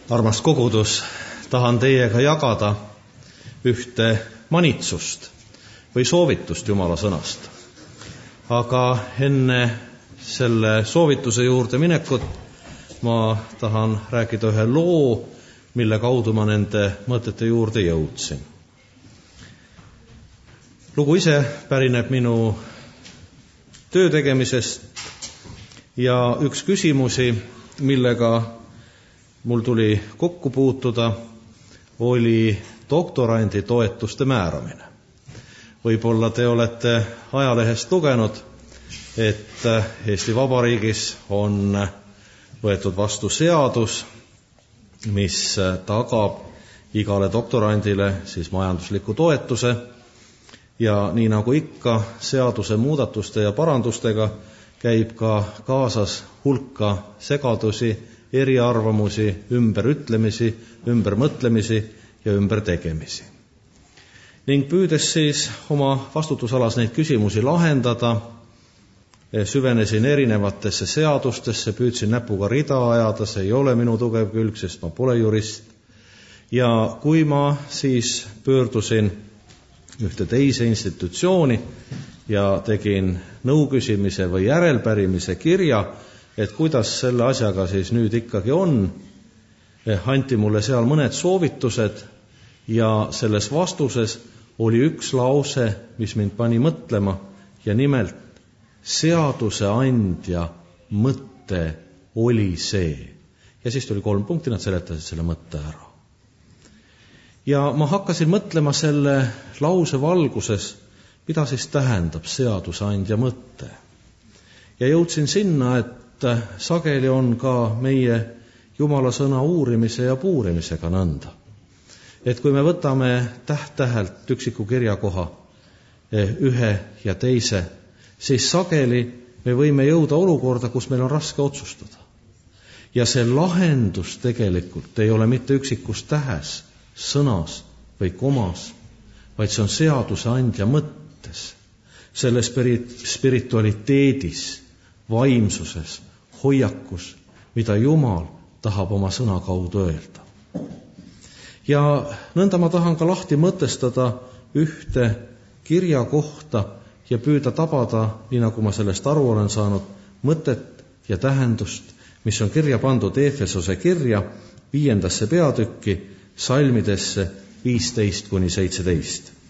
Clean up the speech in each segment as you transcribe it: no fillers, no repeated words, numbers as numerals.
Armas kogudus, tahan teiega jagada ühte manitsust või soovitust Jumala sõnast. Aga enne selle soovituse juurde minekut ma tahan rääkida ühe loo, mille kaudu ma nende mõtete juurde jõudsin. Lugu ise pärineb minu töö tegemisest ja üks küsimusi, millega mul tuli kokku puutuda, oli doktorandi toetuste määramine. Võib-olla te olete ajalehest lugenud, et Eesti Vabariigis on võetud vastu seadus, mis tagab igale doktorandile siis majandusliku toetuse ja nii nagu ikka seaduse muudatuste ja parandustega käib ka kaasas hulka segadusi, eriarvamusi, ümberütlemisi, ümbermõtlemisi ja ümbertegemisi. Ning püüdes siis oma vastutusalas neid küsimusi lahendada, süvenesin erinevatesse seadustesse, püüdsin näpuga rida ajada, see ei ole minu tugev külg, sest ma pole jurist. Ja kui ma siis pöördusin ühte teise institutsiooni ja tegin nõuküsimise või järelpärimise kirja, et kuidas selle asjaga siis nüüd ikkagi on, anti mulle seal mõned soovitused ja selles vastuses oli üks lause, mis mind pani mõtlema ja nimelt seaduseandja mõte oli see. Ja siis tuli 3 punkti, nad seletasid selle mõtte ära. Ja ma hakkasin mõtlema selle lause valguses, mida siis tähendab seaduseandja mõte. Ja jõudsin sinna, et sageli on ka meie Jumala sõna uurimise ja puurimisega nõnda. Et kui me võtame täht-tähelt üksiku kirjakoha ühe ja teise, siis sageli me võime jõuda olukorda, kus meil on raske otsustada. Ja see lahendus tegelikult ei ole mitte üksikus tähes, sõnas või komas, vaid see on seaduseandja mõttes, selle spiritualiteedis, vaimsuses, hoiakus, mida Jumal tahab oma sõna kaudu öelda. Ja nõnda ma tahan ka lahti mõtestada ühte kirja kohta ja püüda tabada, nii nagu ma sellest aru olen saanud, mõtet ja tähendust, mis on kirja pandud Efesose kirja 5. peatükki salmidesse 15-17.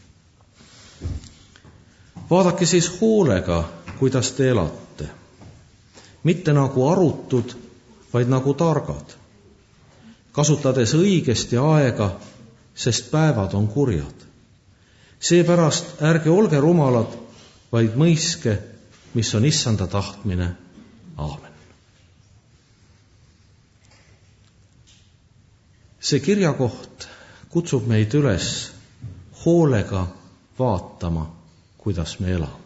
Vaadake siis hoolega, kuidas te elate. Mitte nagu arutud, vaid nagu targad, kasutades õigesti aega, sest päevad on kurjad. Seepärast ärge olge rumalad, vaid mõiske, mis on Issanda tahtmine. Aamen. See kirjakoht kutsub meid üles hoolega vaatama, kuidas me elame.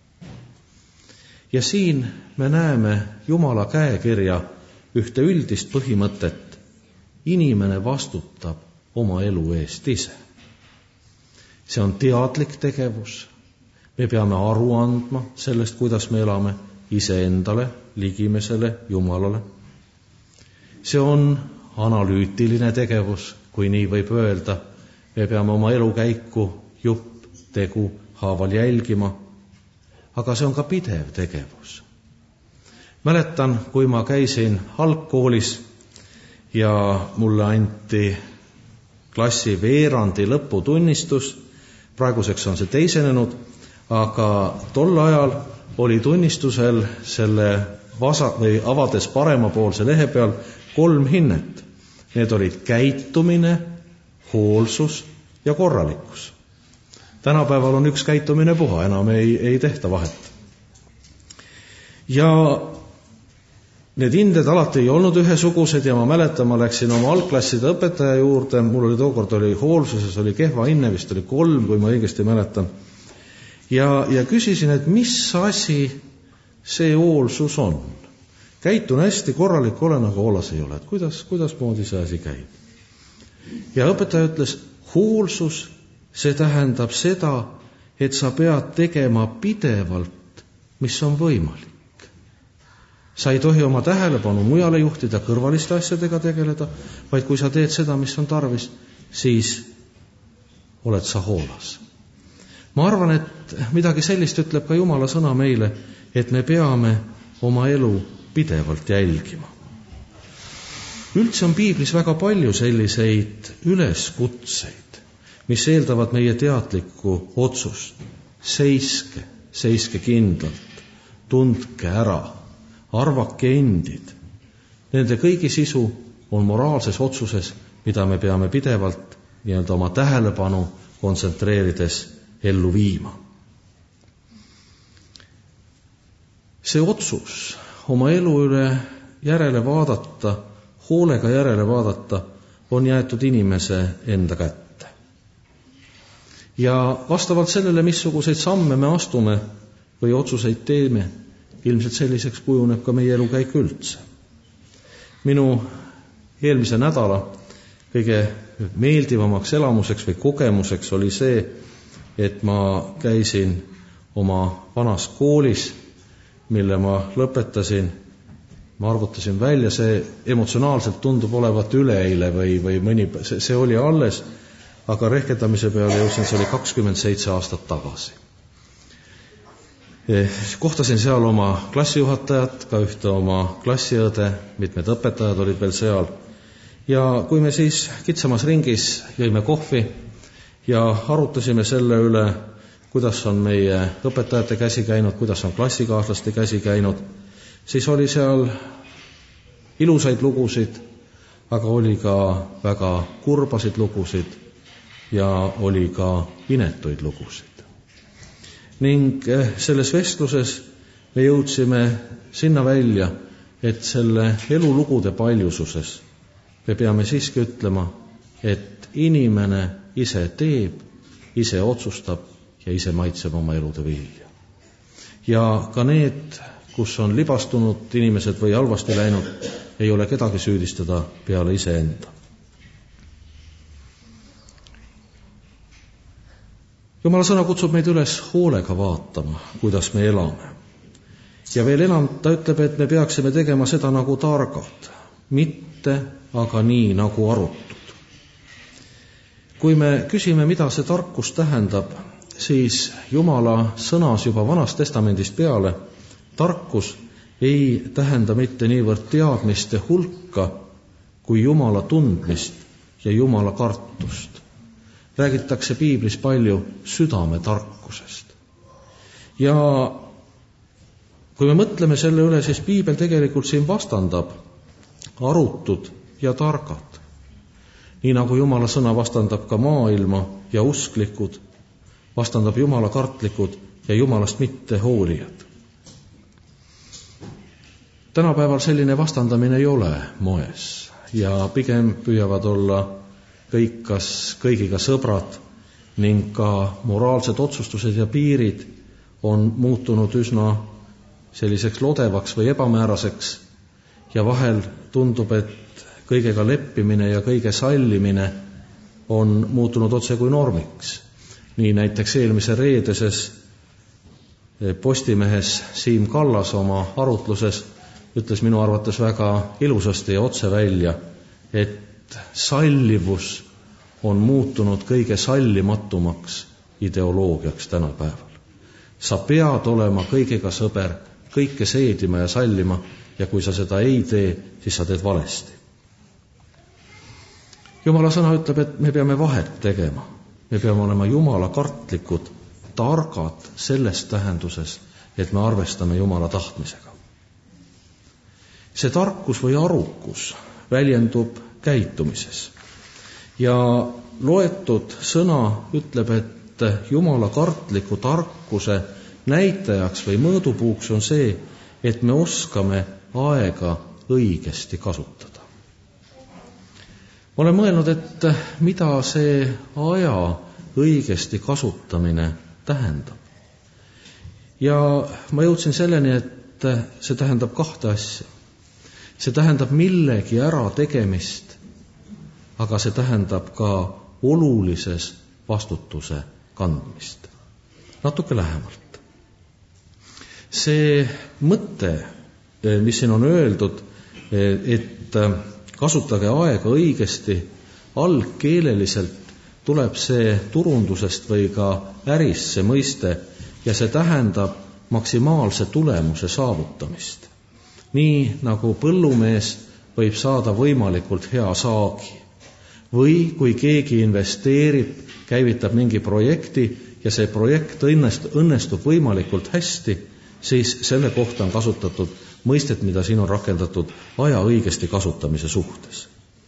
Ja siin me näeme Jumala käekirja ühte üldist põhimõtet. Inimene vastutab oma elu eest ise. See on teadlik tegevus. Me peame aru andma sellest, kuidas me elame iseendale, ligimesele, Jumalale. See on analüütiline tegevus, kui nii võib öelda. Me peame oma elukäiku jupp tegu haaval jälgima. Aga see on ka pidev tegevus. Mäletan, kui ma käisin algkoolis ja mulle anti klassi veerandi lõputunnistus, praeguseks on see teisenenud, aga tol ajal oli tunnistusel selle avades paremapoolse lehe peal 3 hinnet. Need olid käitumine, hoolsus ja korralikkus. Tänapäeval on üks käitumine puha, enam ei tehta vahet. Ja need hinded alati ei olnud ühesugused ja ma mäletan, ma läksin oma algklasside õpetaja juurde, mul oli tookord hoolsuses oli kehva hinne, vist oli 3, kui ma õigesti mäletan. Ja küsisin, et mis asi see hoolsus on. Käitun hästi, korralik olen, aga hoolas ei ole. Et kuidas moodi see asi käib? Ja õpetaja ütles, hoolsus, see tähendab seda, et sa pead tegema pidevalt, mis on võimalik. Sa ei tohi oma tähelepanu mujale juhtida, kõrvaliste asjadega tegeleda, vaid kui sa teed seda, mis on tarvis, siis oled sa hoolas. Ma arvan, et midagi sellist ütleb ka Jumala sõna meile, et me peame oma elu pidevalt jälgima. Üldse on piiblis väga palju selliseid üleskutseid, mis eeldavad meie teadlikku otsust. Seiske kindlalt, tundke ära, arvake endid. Nende kõigi sisu on moraalses otsuses, mida me peame pidevalt oma tähelepanu kontsentreerides ellu viima. See otsus oma elu üle järele vaadata, hoolega järele vaadata, on jäetud inimese enda kätte. Ja vastavalt sellele, missuguseid samme me astume või otsuseid teeme, ilmselt selliseks kujuneb ka meie elukäik üldse. Minu eelmise nädala kõige meeldivamaks elamuseks või kogemuseks oli see, et ma käisin oma vanas koolis, mille ma lõpetasin. Ma arvutasin välja, see emotsionaalselt tundub olevat üleeile või mõni, see oli alles, aga rehkendamise peale jõudsin, see oli 27 aastat tagasi. Kohtasin seal oma klassijuhatajat, ka ühte oma klassiõde, mitmed õpetajad olid veel seal. Ja kui me siis kitsamas ringis jõime kohvi ja arutasime selle üle, kuidas on meie õpetajate käsi käinud, kuidas on klassikaaslaste käsi käinud, siis oli seal ilusaid lugusid, aga oli ka väga kurbasid lugusid ja oli ka inetuid lugusid. Ning selles vestluses me jõudsime sinna välja, et selle elulugude paljususes me peame siiski ütlema, et inimene ise teeb, ise otsustab ja ise maitseb oma elude vilja. Ja ka need, kus on libastunud inimesed või halvasti läinud, ei ole kedagi süüdistada peale iseenda. Jumala sõna kutsub meid üles hoolega vaatama, kuidas me elame. Ja veel enam ta ütleb, et me peaksime tegema seda nagu targad, mitte aga nii nagu arutud. Kui me küsime, mida see tarkus tähendab, siis Jumala sõnas juba Vanast Testamendist peale, tarkus ei tähenda mitte niivõrd teadmiste hulka, kui Jumala tundmist ja Jumala kartust. Räägitakse piiblis palju südame tarkusest. Ja kui me mõtleme selle üle, siis piibel tegelikult siin vastandab arutud ja targad. Nii nagu Jumala sõna vastandab ka maailma ja usklikud, vastandab Jumala kartlikud ja Jumalast mitte hoolijad. Tänapäeval selline vastandamine ei ole moes ja pigem püüavad olla kõik kas kõigiga sõbrad ning ka moraalsed otsustused ja piirid on muutunud üsna selliseks lodevaks või ebamääraseks ja vahel tundub, et kõigega leppimine ja kõige sallimine on muutunud otse kui normiks. Nii näiteks eelmise reedeses Postimehes Siim Kallas oma arutluses ütles minu arvates väga ilusasti ja otse välja, et sallivus on muutunud kõige sallimatumaks ideoloogiaks tänapäeval. Sa pead olema kõigega sõber, kõike seedima ja sallima ja kui sa seda ei tee, siis sa teed valesti. Jumala sõna ütleb, et me peame vahet tegema. Me peame olema Jumala kartlikud, targad selles tähenduses, et me arvestame Jumala tahtmisega. See tarkus või arukus väljendub käitumises. Ja loetud sõna ütleb, et Jumala kartliku tarkuse näitajaks või mõõdupuuks on see, et me oskame aega õigesti kasutada. Ma olen mõelnud, et mida see aja õigesti kasutamine tähendab. Ja ma jõudsin selleni, et see tähendab kahte asja. See tähendab millegi ära tegemist, aga see tähendab ka olulises vastutuse kandmist. Natuke lähemalt. See mõte mis siin on öeldud, et kasutage aega õigesti, algkeeleliselt tuleb see turundusest või ka ärist see mõiste ja see tähendab maksimaalse tulemuse saavutamist. Nii nagu põllumees võib saada võimalikult hea saagi. Või kui keegi investeerib, käivitab mingi projekti ja see projekt õnnestub võimalikult hästi, siis selle kohta on kasutatud mõistet, mida siin on rakendatud aja õigesti kasutamise suhtes.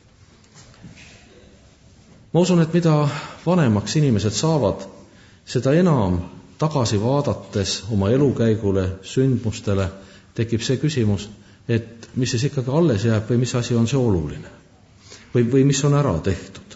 Ma usun, et mida vanemaks inimesed saavad, seda enam tagasi vaadates oma elukäigule, sündmustele, tekib see küsimus, et mis siis ikkagi alles jääb või mis asi on see oluline või mis on ära tehtud.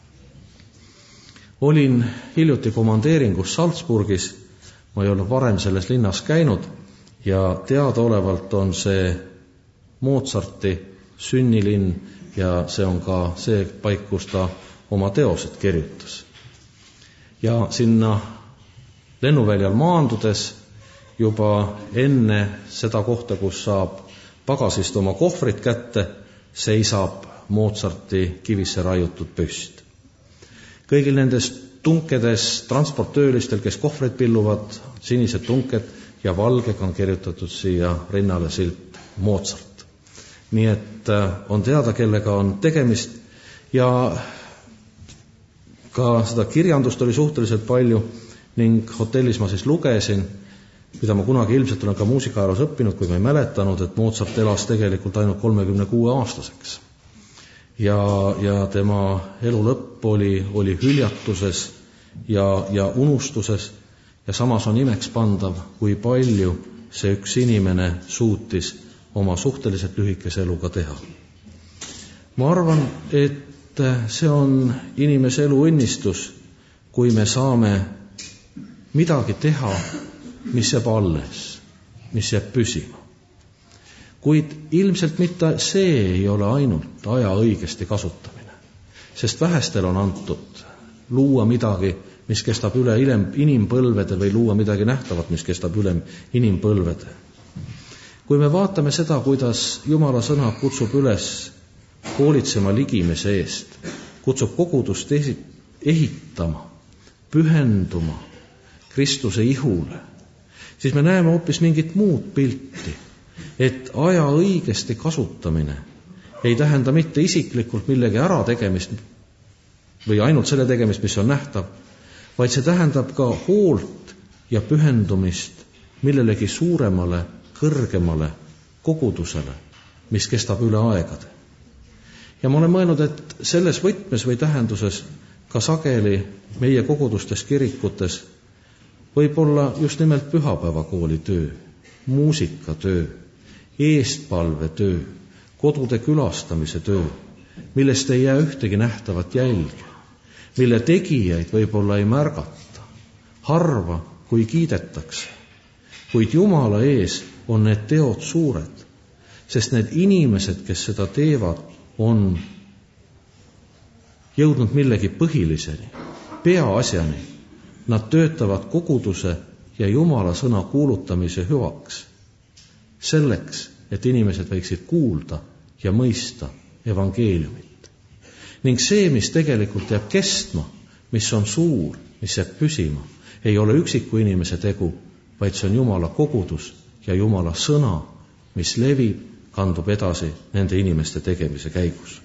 Olin hiljuti komandeeringus Salzburgis, ma ei olnud varem selles linnas käinud ja teadaolevalt on see Mozarti sünnilinn ja see on ka see paik, kus ta oma teosed kirjutas. Ja sinna lennuväljal maandudes juba enne seda kohta, kus saab pagasist oma kohvrit kätte, seisab Mozarti kivisse raiutud püst. Kõigil nendes tunkedes transporttöölistel, kes kohvreid pilluvad, sinised tunked ja valgega on kirjutatud siia rinnale silt Mozart. Nii et on teada, kellega on tegemist ja ka seda kirjandust oli suhteliselt palju ning hotellis ma siis lugesin, mida ma kunagi ilmselt olen ka muusikaajaloos õppinud, kui ma ei mäletanud, et Mozart elas tegelikult ainult 36-aastaseks. Ja tema elu lõpp oli hüljatuses ja unustuses ja samas on imeks pandav, kui palju see üks inimene suutis oma suhteliselt lühikese eluga teha. Ma arvan, et see on inimese elu õnnistus, kui me saame midagi teha, mis jääb alles, mis jääb püsima. Kuid ilmselt mitte see ei ole ainult aja õigesti kasutamine, sest vähestel on antud luua midagi, mis kestab üle inimpõlvede või luua midagi nähtavat, mis kestab üle inimpõlvede. Kui me vaatame seda, kuidas Jumala sõna kutsub üles hoolitsema ligimese eest, kutsub kogudust ehitama, pühenduma Kristuse ihule, siis me näeme hoopis mingit muud pilti, et aja õigesti kasutamine ei tähenda mitte isiklikult millegi ära tegemist või ainult selle tegemist, mis on nähtav, vaid see tähendab ka hoolt ja pühendumist millelegi suuremale, kõrgemale kogudusele, mis kestab üle aegade. Ja ma olen mõelnud, et selles võtmes või tähenduses ka sageli meie kogudustes, kirikutes võib olla just nimelt pühapäevakooli töö, muusikatöö, eestpalvetöö, kodude külastamise töö, millest ei jää ühtegi nähtavat jälge, mille tegijaid võib-olla ei märgata, harva kui kiidetakse, kuid Jumala ees on need teod suured, sest need inimesed, kes seda teevad, on jõudnud millegi põhiliseni, peaasjani. Nad töötavad koguduse ja Jumala sõna kuulutamise hüvaks, selleks, et inimesed võiksid kuulda ja mõista evangeeliumit. Ning see, mis tegelikult jääb kestma, mis on suur, mis jääb püsima, ei ole üksiku inimese tegu, vaid see on Jumala kogudus ja Jumala sõna, mis levib, kandub edasi nende inimeste tegemise käigus.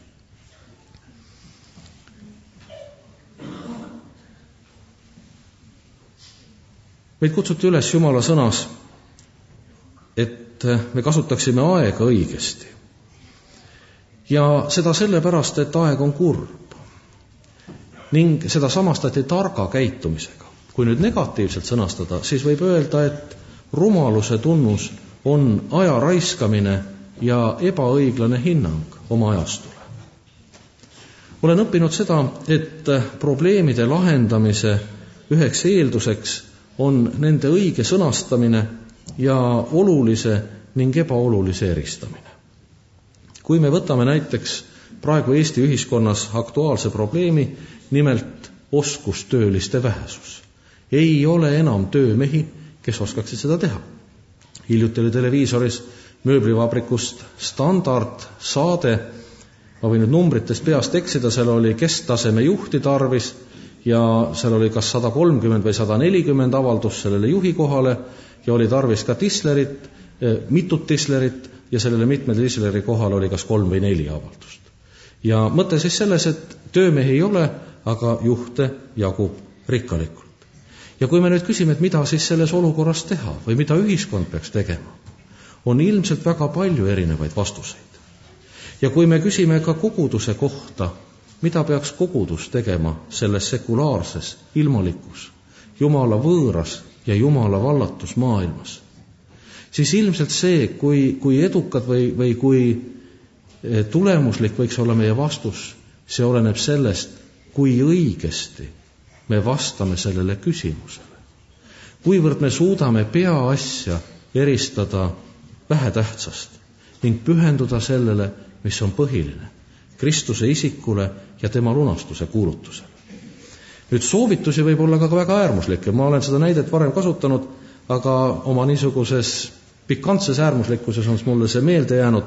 Meid kutsuti üles Jumala sõnas, et me kasutaksime aega õigesti. Ja seda sellepärast, et aeg on kurb. Ning seda samastati targa käitumisega. Kui nüüd negatiivselt sõnastada, siis võib öelda, et rumaluse tunnus on aja raiskamine ja ebaõiglane hinnang oma ajastule. Olen õppinud seda, et probleemide lahendamise üheks eelduseks on nende õige sõnastamine ja olulise ning ebaolulise eristamine. Kui me võtame näiteks praegu Eesti ühiskonnas aktuaalse probleemi, nimelt oskustööliste vähesus. Ei ole enam töömehi, kes oskaksid seda teha. Hiljuti oli televiisoris mööblivabrikust standardsaade, ma võin nüüd numbrites peast eksida, seal oli kesktaseme juhti tarvis ja seal oli kas 130 või 140 avaldust sellele juhi kohale ja oli tarvis ka tislerit, mitut tislerit ja sellele mitme tisleri kohal oli kas 3 või 4 avaldust. Ja mõte siis selles, et töömehi ei ole, aga juhte jagub rikkalikult. Ja kui me nüüd küsime, et mida siis selles olukorras teha või mida ühiskond peaks tegema, on ilmselt väga palju erinevaid vastuseid. Ja kui me küsime ka koguduse kohta, mida peaks kogudus tegema selles sekulaarses, ilmalikus, Jumala võõras ja Jumala vallatus maailmas, siis ilmselt see, kui edukad või kui tulemuslik võiks olla meie vastus, see oleneb sellest, kui õigesti me vastame sellele küsimusele. Kuivõrd me suudame peaasja eristada vähetähtsast ning pühenduda sellele, mis on põhiline, Kristuse isikule ja tema lunastuse kuulutusele. Nüüd soovitusi võib olla ka väga äärmuslikke. Ma olen seda näidet varem kasutanud, aga oma niisuguses pikantses äärmuslikkuses on mulle see meelde jäänud.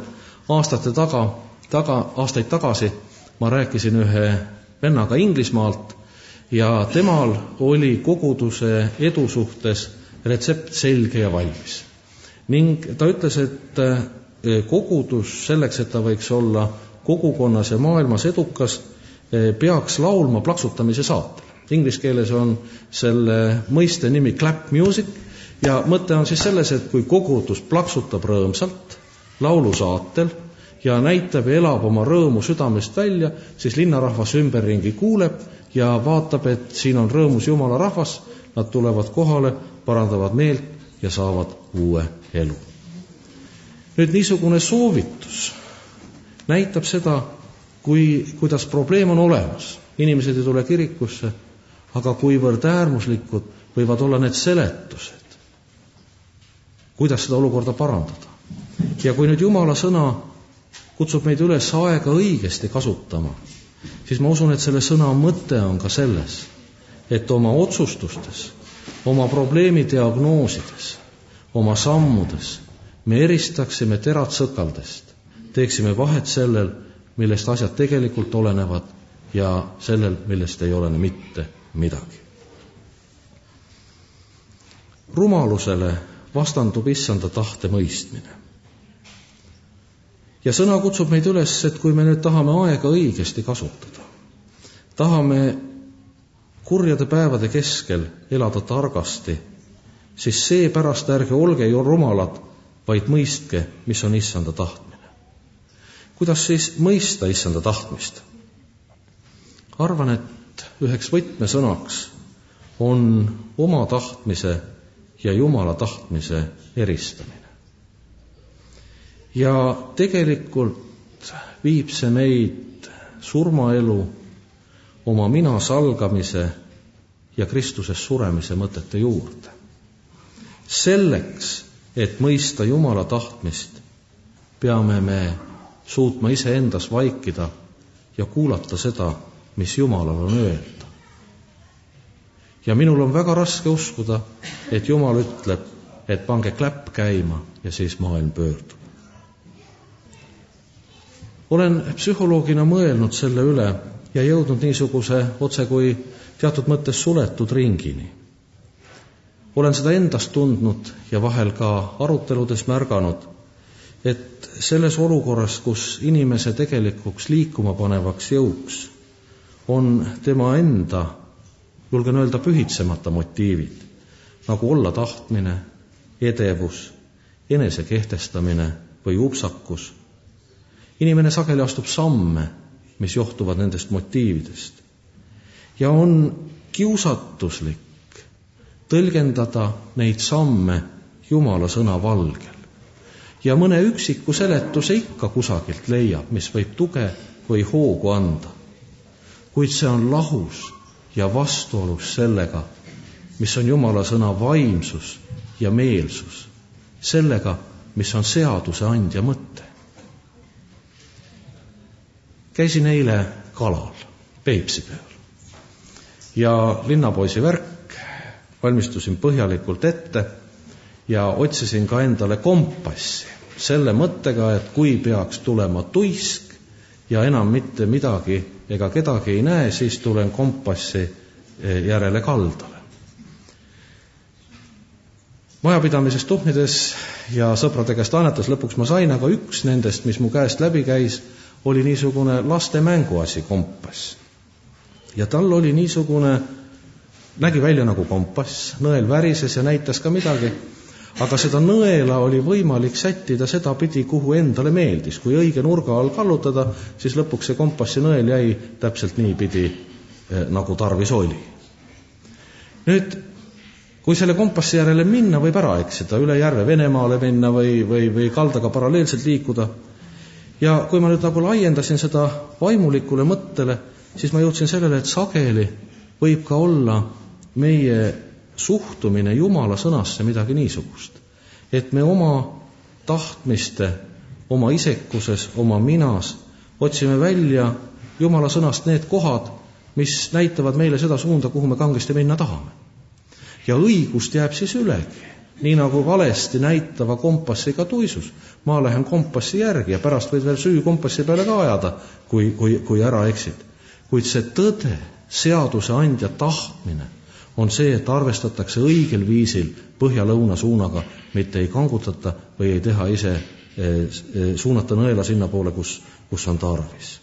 Aastaid tagasi ma rääkisin ühe vennaga Inglismaalt ja temal oli koguduse edu suhtes retsept selge ja valmis. Ning ta ütles, et kogudus selleks, et ta võiks olla kogukonnas ja maailmas edukas, peaks laulma plaksutamise saatel. Inglise keeles on selle mõiste nimi clap music ja mõte on siis selles, et kui kogudus plaksutab rõõmsalt laulusaatel ja näitab ja elab oma rõõmu südamest välja, siis linnarahvas ümberringi kuuleb ja vaatab, et siin on rõõmus Jumala rahvas, nad tulevad kohale, parandavad meelt ja saavad uue elu. Nüüd niisugune soovitus näitab seda, kuidas probleem on olemas. Inimesed ei tule kirikusse, aga kuivõrd äärmuslikud võivad olla need seletused, kuidas seda olukorda parandada. Ja kui nüüd Jumala sõna kutsub meid üles aega õigesti kasutama, siis ma usun, et selle sõna mõte on ka selles, et oma otsustustes, oma probleemi diagnoosides, oma sammudes me eristaksime terad sõkaldest, teeksime vahet sellel, millest asjad tegelikult olenevad ja sellel, millest ei olene mitte midagi. Rumalusele vastandub issanda tahte mõistmine. Ja sõna kutsub meid üles, et kui me nüüd tahame aega õigesti kasutada, tahame kurjade päevade keskel elada targasti, siis seepärast ärge olge ju rumalad, vaid mõistke, mis on issanda tahtmine. Kuidas siis mõista issanda tahtmist? Arvan, et üheks võtmesõnaks on oma tahtmise ja Jumala tahtmise eristamine. Ja tegelikult viib see meid surmaelu, oma mina salgamise ja Kristuses suremise mõtete juurde. Selleks, et mõista Jumala tahtmist, peame me suutma iseendas vaikida ja kuulata seda, mis Jumalal on öelda. Ja minul on väga raske uskuda, et Jumal ütleb, et pange kläpp käima ja siis maailm pöördub. Olen psühholoogina mõelnud selle üle ja jõudnud niisuguse otse kui teatud mõttes suletud ringini. Olen seda endast tundnud ja vahel ka aruteludes märganud, et selles olukorras, kus inimese tegelikuks liikuma panevaks jõuks on tema enda, julgen öelda, pühitsemata motiivid, nagu olla tahtmine, edevus, enese kehtestamine või upsakus. Inimene sageli astub samme, mis johtuvad nendest motiividest. Ja on kiusatuslik tõlgendada neid samme Jumala sõna valgel. Ja mõne üksiku seletuse ikka kusagilt leiab, mis võib tuge või hoogu anda. Kuid see on lahus ja vastuolus sellega, mis on Jumala sõna vaimsus ja meelsus, sellega, mis on seaduse andja mõte. Käisin eile kalal, Peipsipeal, ja linnapoisi värk, valmistusin põhjalikult ette ja otsisin ka endale kompassi. selle mõttega, et kui peaks tulema tuisk ja enam mitte midagi ega kedagi ei näe, siis tulen kompassi järele kaldale. Majapidamises tuhnides ja sõprade käest laenates lõpuks ma sain, aga üks nendest, mis mu käest läbi käis, oli niisugune laste mänguasi kompass. Ja tal oli niisugune, nägi välja nagu kompass, nõel värises ja näitas ka midagi, aga seda nõela oli võimalik sättida seda pidi, kuhu endale meeldis. Kui õige nurga all kallutada, siis lõpuks see kompassi nõel jäi täpselt nii pidi, nagu tarvis oli. Nüüd, kui selle kompassi järele minna, võib ära eksida, üle järve Venemaale minna või kaldaga paralleelselt liikuda. Ja kui ma nüüd nagu laiendasin seda vaimulikule mõttele, siis ma jõudsin sellele, et sageli võib ka olla meie suhtumine Jumala sõnasse midagi niisugust, et me oma tahtmiste, oma isekuses, oma minas otsime välja Jumala sõnast need kohad, mis näitavad meile seda suunda, kuhu me kangesti minna tahame. Ja õigust jääb siis ülegi, nii nagu valesti näitava kompassiga tuisus. Ma lähen kompassi järgi ja pärast võid veel süü kompassi peale ka ajada, kui ära eksid. Kuid see tõde, seaduse andja tahtmine on see, et arvestatakse õigel viisil põhja-lõuna suunaga, mitte ei kangutata või ei teha ise suunata nõela sinna poole, kus on tarvis.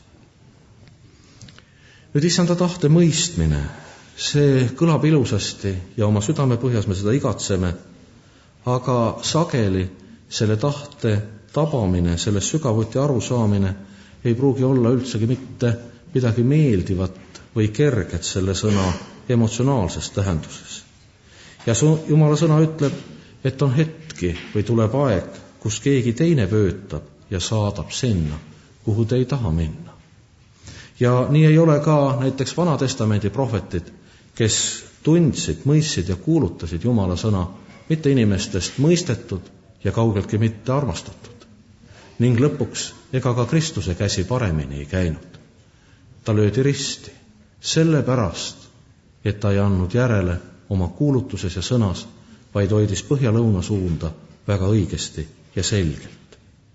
Nüüd issanda tahte mõistmine, see kõlab ilusasti ja oma südame põhjas me seda igatseme, aga sageli selle tahte tabamine, selle sügavuti arusaamine ei pruugi olla üldsegi mitte midagi meeldivat või kerget selle sõna emotsionaalses tähenduses. Ja Jumala sõna ütleb, et on hetki või tuleb aeg, kus keegi teine vöötab ja saadab sinna, kuhu te ei taha minna. Ja nii ei ole ka näiteks Vanatestamendi prohvetid, kes tundsid, mõistsid ja kuulutasid Jumala sõna, mitte inimestest mõistetud ja kaugeltki mitte armastatud. Ning lõpuks ega ka Kristuse käsi paremini ei käinud. Ta löödi risti, sellepärast, et ta ei andnud järele oma kuulutuses ja sõnas, vaid hoidis põhja-lõuna suunda väga õigesti ja selgelt.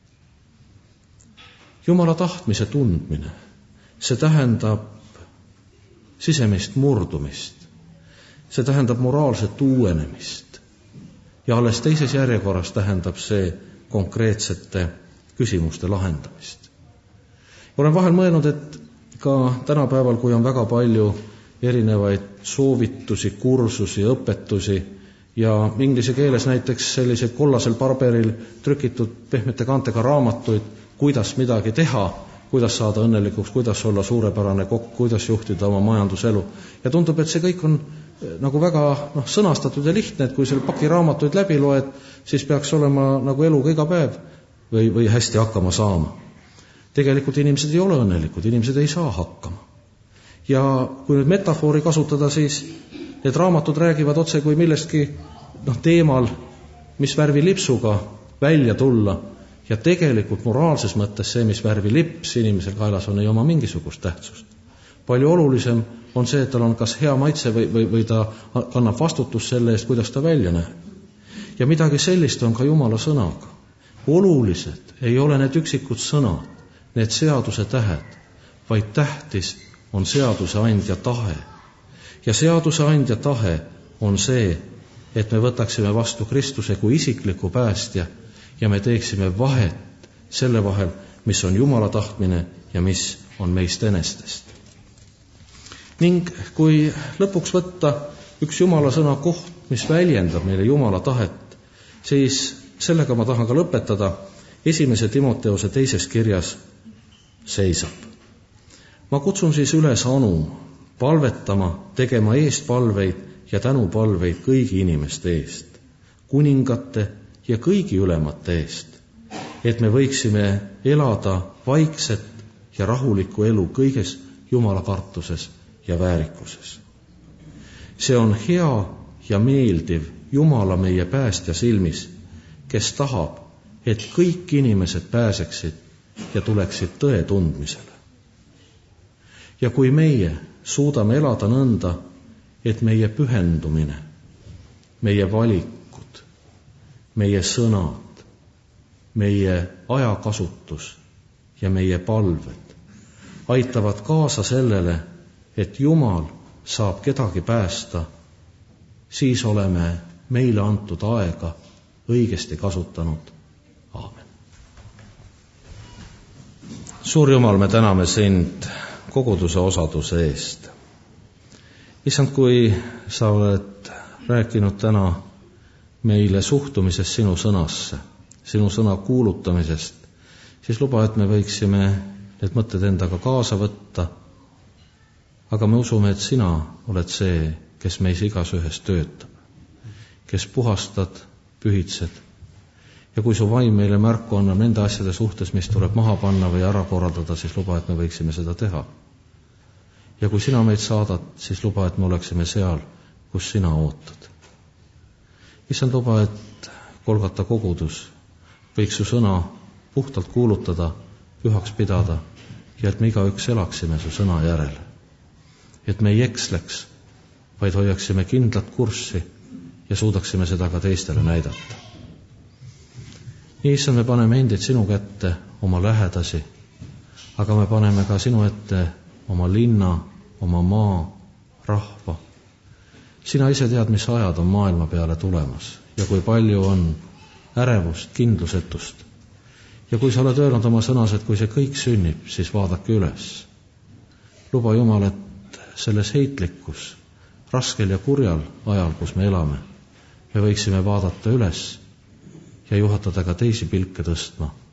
Jumala tahtmise tundmine, see tähendab sisemist murdumist, see tähendab moraalset uuenemist ja alles teises järjekorras tähendab see konkreetsete küsimuste lahendamist. Olen vahel mõelnud, et ka tänapäeval, kui on väga palju erinevaid soovitusi, kursusi, õpetusi ja inglise keeles näiteks selliseid kollasel paberil trükitud pehmete kaantega raamatuid, kuidas midagi teha, kuidas saada õnnelikuks, kuidas olla suurepärane kokk, kuidas juhtida oma majanduselu. Ja tundub, et see kõik on nagu väga sõnastatud ja lihtne, et kui selle paki raamatuid läbi loed, siis peaks olema nagu eluga iga päev või hästi hakkama saama. Tegelikult inimesed ei ole õnnelikud, inimesed ei saa hakkama. Ja kui nüüd metafoori kasutada, siis need raamatud räägivad otse kui millestki teemal, mis värvi lipsuga välja tulla. Ja tegelikult moraalses mõttes see, mis värvi lips inimesel kaelas on, ei oma mingisugust tähtsust. Palju olulisem on see, et tal on kas hea maitse või ta kannab vastutust selle eest, kuidas ta välja näeb. Ja midagi sellist on ka Jumala sõnaga. Olulised ei ole need üksikud sõnad, need seaduse tähed, vaid tähtis on seaduse andja tahe. Ja seaduse andja tahe on see, et me võtaksime vastu Kristuse kui isikliku päästja ja me teeksime vahet selle vahel, mis on Jumala tahtmine ja mis on meist enestest. Ning kui lõpuks võtta üks Jumala sõna koht, mis väljendab meile Jumala tahet, siis sellega ma tahan ka lõpetada. 1. Timoteose 2. kirjas seisab. Ma kutsun siis üles anu palvetama, tegema eestpalveid ja tänupalveid kõigi inimeste eest, kuningate ja kõigi ülemate eest, et me võiksime elada vaikset ja rahulikku elu kõiges Jumala kartuses ja väärikuses. See on hea ja meeldiv Jumala meie päästja silmis, kes tahab, et kõik inimesed pääseksid ja tuleksid tõe tundmisele. Ja kui meie suudame elada nõnda, et meie pühendumine, meie valikud, meie sõnad, meie ajakasutus ja meie palved aitavad kaasa sellele, et Jumal saab kedagi päästa, siis oleme meile antud aega õigesti kasutanud. Aamen. Suur Jumal, me täname sind koguduse osaduse eest. Issand, kui sa oled rääkinud täna meile suhtumisest sinu sõnasse, sinu sõna kuulutamisest, siis luba, et me võiksime need mõtted endaga kaasa võtta, aga me usume, et sina oled see, kes meis igas ühes töötab, kes puhastad, pühitsed. Ja kui su vaim meile märku annab nende asjade suhtes, mis tuleb maha panna või ära korraldada, siis luba, et me võiksime seda teha. Ja kui sina meid saadad, siis luba, et me oleksime seal, kus sina ootad. Issand, luba, et Golgata kogudus võiks su sõna puhtalt kuulutada, pühaks pidada ja et me igaüks elaksime su sõna järele. Et me ei eksleks, vaid hoiaksime kindlat kurssi ja suudaksime seda ka teistele näidata. Nii, issand, me paneme endid sinu kätte, oma lähedasi, aga me paneme ka sinu ette oma linna, oma maa, rahva. Sina ise tead, mis ajad on maailma peale tulemas ja kui palju on ärevust, kindlusetust. Ja kui sa oled öelnud oma sõnas, et kui see kõik sünnib, siis vaadake üles. Luba Jumal, et selles heitlikus, raskel ja kurjal ajal, kus me elame, me võiksime vaadata üles ja juhatada ka teisi pilke tõstma